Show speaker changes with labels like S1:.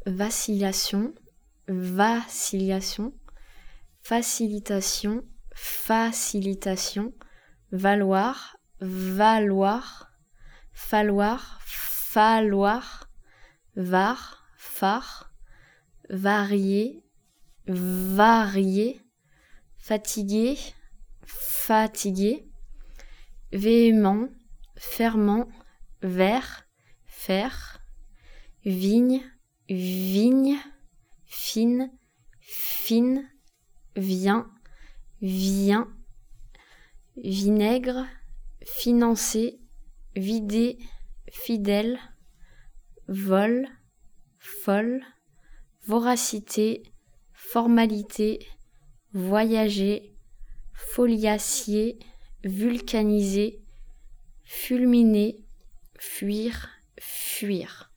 S1: vacillation, vacillation, facilitation, facilitation, valoir, valoir, falloir, falloir, var, phare, varier, varier, fatigué, fatigué, véhément, ferment, vert, faire, vigne, vigne, fine, fine, vient, vient, vinaigre, financer, vider, fidèle, vol, folle, voracité, formalité, voyager, foliacier, vulcaniser, fulminer, fuir, fuir.